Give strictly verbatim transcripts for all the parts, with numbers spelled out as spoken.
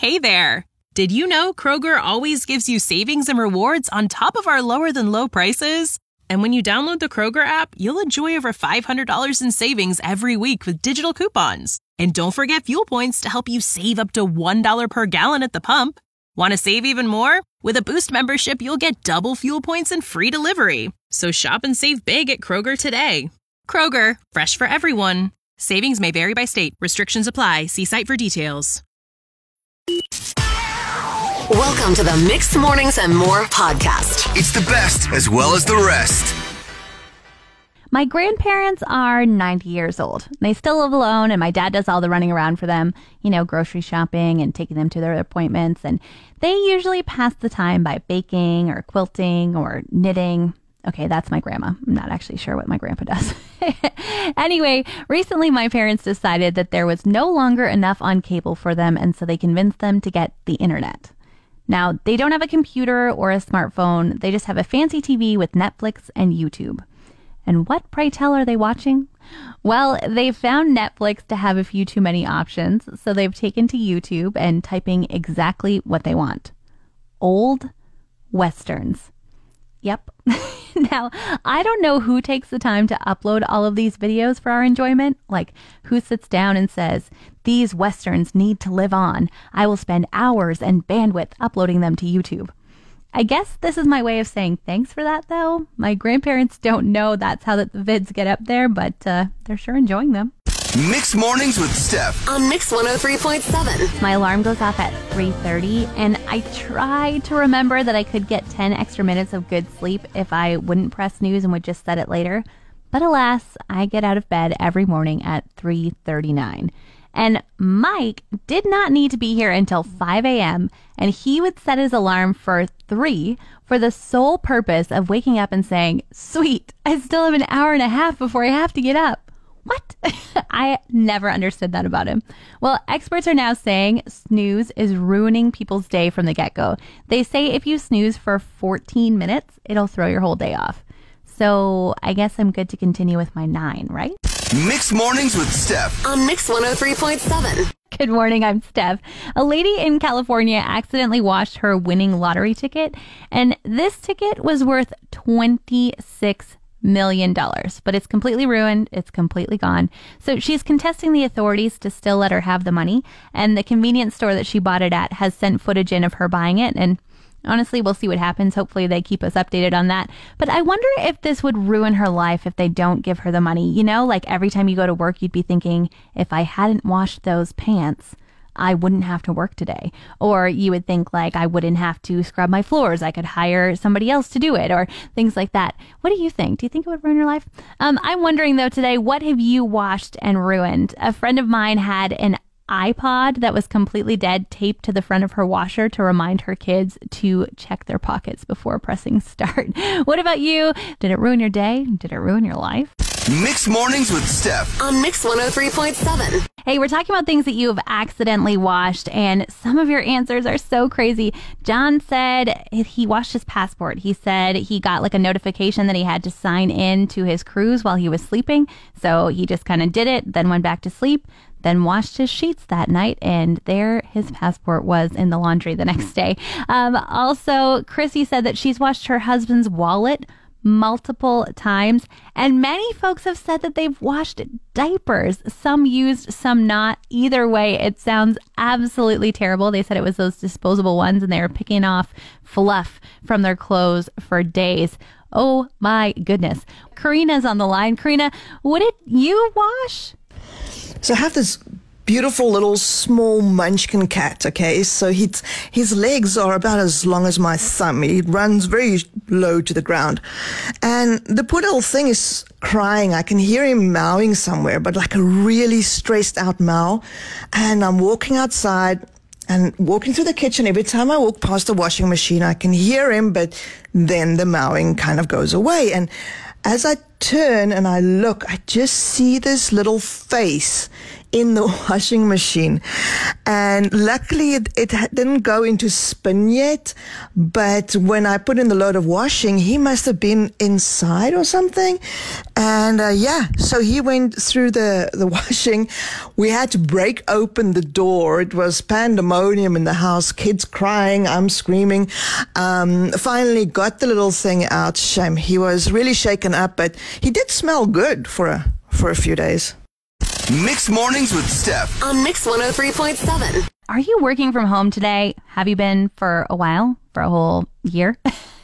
Hey there! Did you know Kroger always gives you savings and rewards on top of our lower than low prices? And when you download the Kroger app, you'll enjoy over five hundred dollars in savings every week with digital coupons. And don't forget fuel points to help you save up to one dollar per gallon at the pump. Want to save even more? With a Boost membership, you'll get double fuel points and free delivery. So shop and save big at Kroger today. Kroger, fresh for everyone. Savings may vary by state. Restrictions apply. See site for details. Welcome to the Mixed Mornings and More podcast. It's the best as well as the rest. My grandparents are ninety years old. They still live alone, and my dad does all the running around for them, you know, grocery shopping and taking them to their appointments. And they usually pass the time by baking or quilting or knitting. Okay, that's my grandma. I'm not actually sure what my grandpa does. Anyway, recently my parents decided that there was no longer enough on cable for them, and so they convinced them to get the internet. Now, they don't have a computer or a smartphone. They just have a fancy T V with Netflix and YouTube. And what, pray tell, are they watching? Well, they found Netflix to have a few too many options, so they've taken to YouTube and typing exactly what they want. Old Westerns. Yep. Now, I don't know who takes the time to upload all of these videos for our enjoyment. Like, who sits down and says, these Westerns need to live on. I will spend hours and bandwidth uploading them to YouTube. I guess this is my way of saying thanks for that, though. My grandparents don't know that's how the vids get up there, but uh, they're sure enjoying them. Mixed Mornings with Steph on Mix one oh three point seven. My alarm goes off at three thirty, and I try to remember that I could get ten extra minutes of good sleep if I wouldn't press snooze and would just set it later. But alas, I get out of bed every morning at three thirty-nine. And Mike did not need to be here until five a.m., and he would set his alarm for three for the sole purpose of waking up and saying, sweet, I still have an hour and a half before I have to get up. What? I never understood that about him. Well, experts are now saying snooze is ruining people's day from the get-go. They say if you snooze for fourteen minutes, it'll throw your whole day off. So I guess I'm good to continue with my nine, right? Mixed Mornings with Steph on Mix one oh three point seven. Good morning, I'm Steph. A lady in California accidentally washed her winning lottery ticket, and this ticket was worth twenty-six million dollars, but it's completely ruined. It's completely gone. So she's contesting the authorities to still let her have the money, and the convenience store that she bought it at has sent footage in of her buying it, and honestly, we'll see what happens. Hopefully they keep us updated on that. But I wonder if this would ruin her life if they don't give her the money. You know, like every time you go to work, you'd be thinking, if I hadn't washed those pants, I wouldn't have to work today. Or you would think like I wouldn't have to scrub my floors. I could hire somebody else to do it or things like that. What do you think? Do you think it would ruin your life? Um, I'm wondering though today, what have you washed and ruined? A friend of mine had an iPod that was completely dead taped to the front of her washer to remind her kids to check their pockets before pressing start. What about you? Did it ruin your day? Did it ruin your life? Mixed Mornings with Steph on Mix one oh three point seven. Hey, we're talking about things that you have accidentally washed, and some of your answers are so crazy. John said he washed his passport. He said he got like a notification that he had to sign in to his cruise while he was sleeping, so he just kind of did it, then went back to sleep, then washed his sheets that night, and there his passport was in the laundry the next day. Um, also, Chrissy said that she's washed her husband's wallet multiple times, and many folks have said that they've washed diapers. Some used, some not. Either way, it sounds absolutely terrible. They said it was those disposable ones, and they were picking off fluff from their clothes for days. Oh my goodness. Karina's on the line. Karina, what did you wash? So I have this beautiful little small munchkin cat, okay? So he's, his legs are about as long as my thumb. He runs very low to the ground. And the poor little thing is crying. I can hear him mowing somewhere, but like a really stressed out mow. And I'm walking outside and walking through the kitchen. Every time I walk past the washing machine, I can hear him, but then the mowing kind of goes away. And as I turn and I look, I just see this little face in the washing machine. And luckily it, it didn't go into spin yet, but when I put in the load of washing, he must have been inside or something. And uh, yeah, so he went through the, the washing. We had to break open the door. It was pandemonium in the house, kids crying, I'm screaming. Um, finally got the little thing out. Shame. He was really shaken up, but he did smell good for a, for a few days. Mixed Mornings with Steph on Mix one oh three point seven. Are you working from home today? Have you been for a while? For a whole year?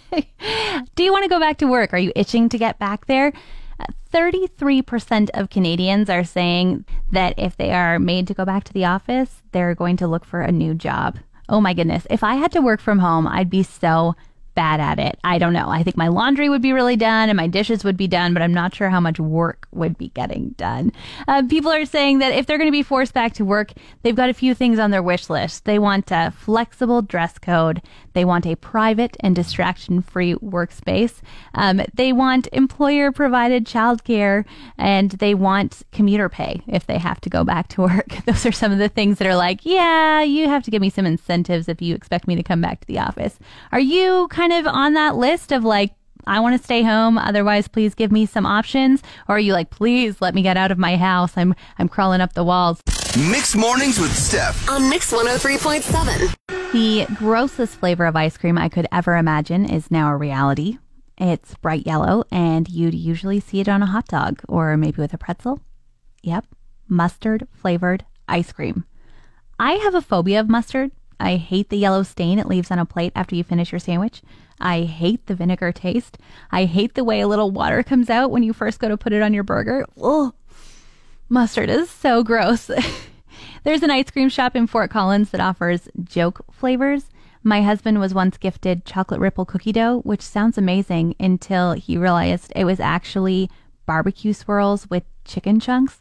Do you want to go back to work? Are you itching to get back there? thirty-three percent of Canadians are saying that if they are made to go back to the office, they're going to look for a new job. Oh my goodness. If I had to work from home, I'd be so bad at it. I don't know. I think my laundry would be really done and my dishes would be done, but I'm not sure how much work would be getting done. Uh, people are saying that if they're going to be forced back to work, they've got a few things on their wish list. They want a flexible dress code. They want a private and distraction-free workspace. Um, they want employer-provided childcare, and they want commuter pay if they have to go back to work. Those are some of the things that are like, yeah, you have to give me some incentives if you expect me to come back to the office. Are you kind of on that list of like, I want to stay home, otherwise please give me some options? Or are you like, please let me get out of my house, I'm I'm crawling up the walls? Mixed Mornings with Steph on Mix one oh three point seven. The grossest flavor of ice cream I could ever imagine is now a reality. It's bright yellow, and you'd usually see it on a hot dog or maybe with a pretzel. Yep, mustard flavored ice cream. I have a phobia of mustard. I hate the yellow stain it leaves on a plate after you finish your sandwich. I hate the vinegar taste. I hate the way a little water comes out when you first go to put it on your burger. Ugh. Mustard is so gross. There's an ice cream shop in Fort Collins that offers joke flavors. My husband was once gifted chocolate ripple cookie dough, which sounds amazing until he realized it was actually barbecue swirls with chicken chunks.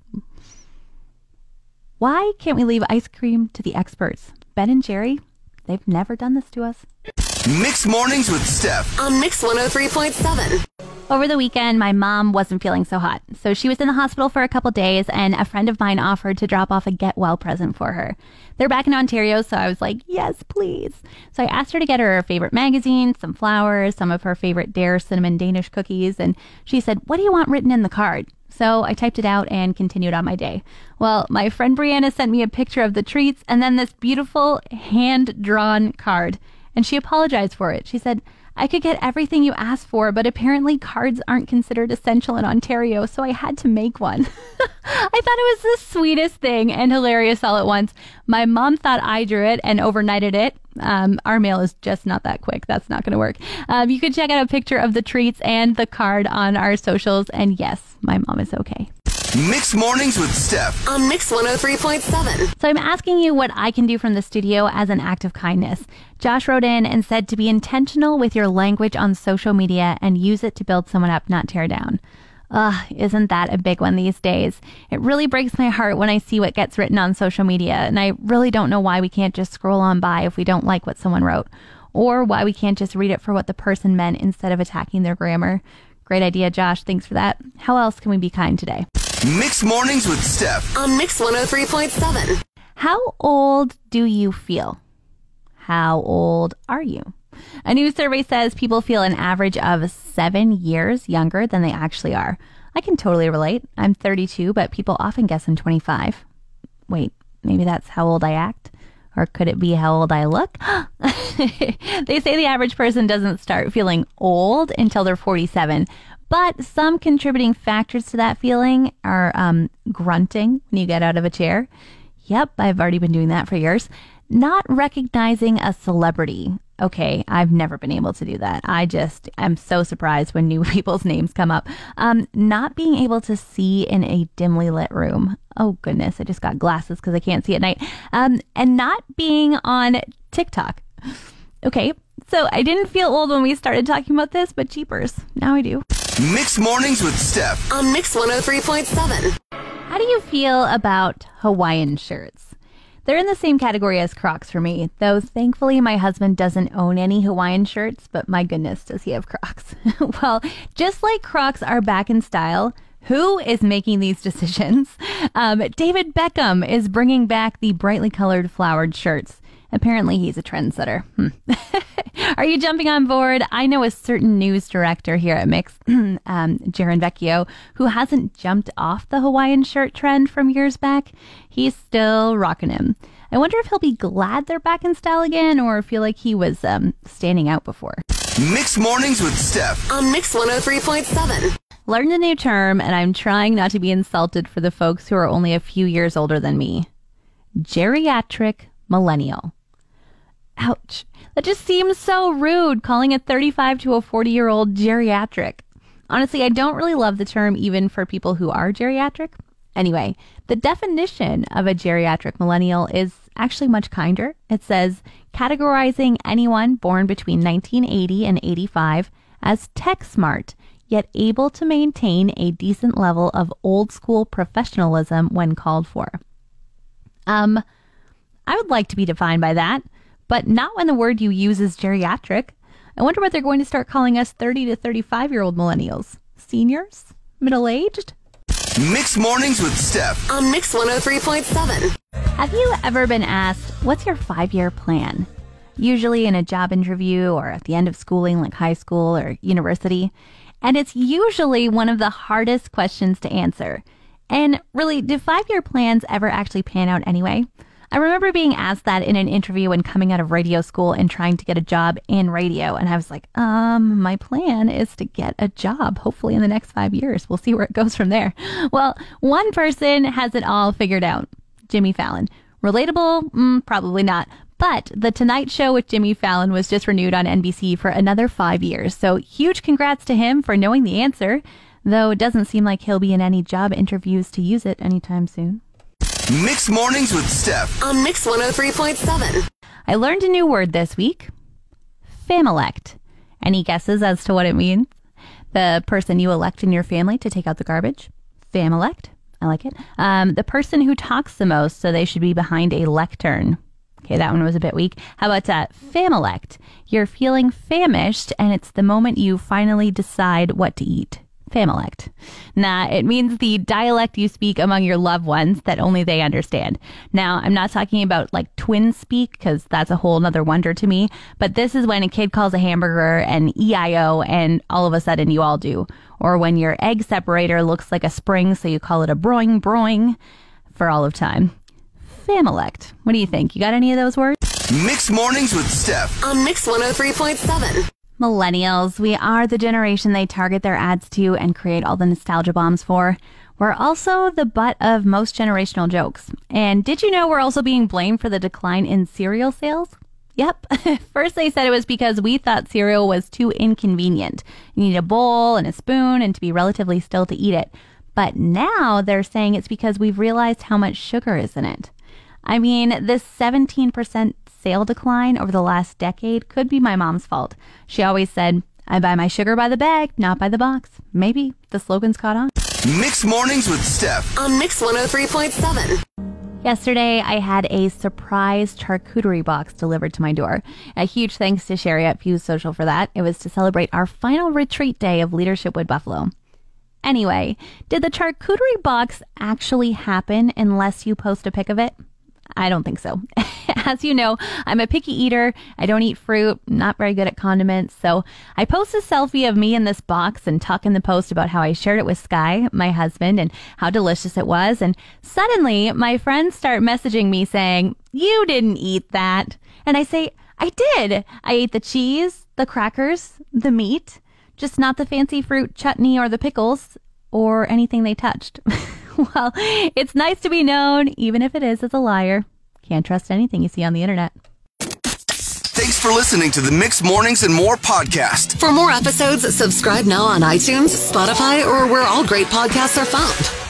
Why can't we leave ice cream to the experts? Ben and Jerry, they've never done this to us. Mixed Mornings with Steph on Mix one oh three point seven. Over the weekend, my mom wasn't feeling so hot, so she was in the hospital for a couple days, and a friend of mine offered to drop off a get well present for her. They're back in Ontario, so I was like, yes, please. So I asked her to get her her favorite magazine, some flowers, some of her favorite Dare cinnamon Danish cookies, and she said, what do you want written in the card? So I typed it out and continued on my day. Well, my friend Brianna sent me a picture of the treats and then this beautiful hand-drawn card, and she apologized for it. She said, I could get everything you asked for, but apparently cards aren't considered essential in Ontario, so I had to make one. I thought it was the sweetest thing and hilarious all at once. My mom thought I drew it and overnighted it. Um, our mail is just not that quick. That's not going to work. Um, you can check out a picture of the treats and the card on our socials. And yes, my mom is okay. Mixed Mornings with Steph on Mix one oh three point seven. So I'm asking you what I can do from the studio as an act of kindness. Josh wrote in and said to be intentional with your language on social media and use it to build someone up, not tear down. Ugh, isn't that a big one these days? It really breaks my heart when I see what gets written on social media, and I really don't know why we can't just scroll on by if we don't like what someone wrote, or why we can't just read it for what the person meant instead of attacking their grammar. Great idea, Josh. Thanks for that. How else can we be kind today? Mixed Mornings with Steph on Mix one oh three point seven. How old do you feel? How old are you? A new survey says people feel an average of seven years younger than they actually are. I can totally relate. I'm thirty-two, but people often guess I'm twenty-five. Wait, maybe that's how old I act? Or could it be how old I look? They say the average person doesn't start feeling old until they're forty-seven. But some contributing factors to that feeling are um, grunting when you get out of a chair. Yep, I've already been doing that for years. Not recognizing a celebrity. Okay, I've never been able to do that. I just am so surprised when new people's names come up. Um, not being able to see in a dimly lit room. Oh goodness, I just got glasses because I can't see at night. Um, and not being on TikTok. Okay, so I didn't feel old when we started talking about this, but jeepers, now I do. Mixed Mornings with Steph on Mix one oh three point seven. How do you feel about Hawaiian shirts? They're in the same category as Crocs for me, though thankfully my husband doesn't own any Hawaiian shirts, but my goodness, does he have Crocs. Well, just like Crocs are back in style, Who is making these decisions? Um, David Beckham is bringing back the brightly colored flowered shirts. Apparently, he's a trendsetter. Hmm. Are you jumping on board? I know a certain news director here at Mix, um, Jaron Vecchio, who hasn't jumped off the Hawaiian shirt trend from years back. He's still rocking him. I wonder if he'll be glad they're back in style again or feel like he was um, standing out before. Mixed Mornings with Steph on Mix one oh three point seven. Learned a new term, and I'm trying not to be insulted for the folks who are only a few years older than me. Geriatric millennial. Ouch. That just seems so rude, calling a thirty-five to a forty-year-old geriatric. Honestly, I don't really love the term even for people who are geriatric. Anyway, the definition of a geriatric millennial is actually much kinder. It says, categorizing anyone born between nineteen eighty and eighty-five as tech smart, yet able to maintain a decent level of old school professionalism when called for. Um, I would like to be defined by that, but not when the word you use is geriatric. I wonder what they're going to start calling us thirty to thirty-five year old millennials. Seniors? Middle-aged? Mixed Mornings with Steph on Mix one oh three point seven. Have you ever been asked, what's your five-year plan? Usually in a job interview or at the end of schooling like high school or university. And it's usually one of the hardest questions to answer. And really, do five-year plans ever actually pan out anyway? I remember being asked that in an interview when coming out of radio school and trying to get a job in radio. And I was like, um, my plan is to get a job, hopefully in the next five years. We'll see where it goes from there. Well, one person has it all figured out. Jimmy Fallon. Relatable? Mm, probably not. But The Tonight Show with Jimmy Fallon was just renewed on N B C for another five years. So huge congrats to him for knowing the answer, though it doesn't seem like he'll be in any job interviews to use it anytime soon. Mixed Mornings with Steph on Mix one oh three point seven. I learned a new word this week. Familect. Any guesses as to what it means? The person you elect in your family to take out the garbage. Familect. I like it. Um, the person who talks the most, so they should be behind a lectern. Okay, that one was a bit weak. How about uh, familect? You're feeling famished, and it's the moment you finally decide what to eat. Familect. Nah, it means the dialect you speak among your loved ones that only they understand. Now, I'm not talking about like twin speak, because that's a whole nother wonder to me, but this is when a kid calls a hamburger an E I O and all of a sudden you all do. Or when your egg separator looks like a spring, so you call it a broing broing for all of time. Familect. What do you think? You got any of those words? Mixed Mornings with Steph on Mix one oh three point seven. Millennials, we are the generation they target their ads to and create all the nostalgia bombs for. We're also the butt of most generational jokes. And did you know we're also being blamed for the decline in cereal sales? Yep. First they said it was because we thought cereal was too inconvenient. You need a bowl and a spoon and to be relatively still to eat it. But now they're saying it's because we've realized how much sugar is in it. I mean, this seventeen percent sale decline over the last decade could be my mom's fault. She always said, I buy my sugar by the bag, not by the box. Maybe the slogan's caught on. Mixed Mornings with Steph on Mix one oh three point seven. Yesterday, I had a surprise charcuterie box delivered to my door. A huge thanks to Sherry at Fuse Social for that. It was to celebrate our final retreat day of Leadership with Buffalo. Anyway, did the charcuterie box actually happen unless you post a pic of it? I don't think so. As you know, I'm a picky eater. I don't eat fruit, not very good at condiments. So I post a selfie of me in this box and talk in the post about how I shared it with Sky, my husband, and how delicious it was. And suddenly my friends start messaging me saying, you didn't eat that. And I say, I did. I ate the cheese, the crackers, the meat, just not the fancy fruit chutney or the pickles or anything they touched. Well, it's nice to be known, even if it is as a liar. Can't trust anything you see on the internet. Thanks for listening to the Mixed Mornings and More podcast. For more episodes, subscribe now on iTunes, Spotify, or where all great podcasts are found.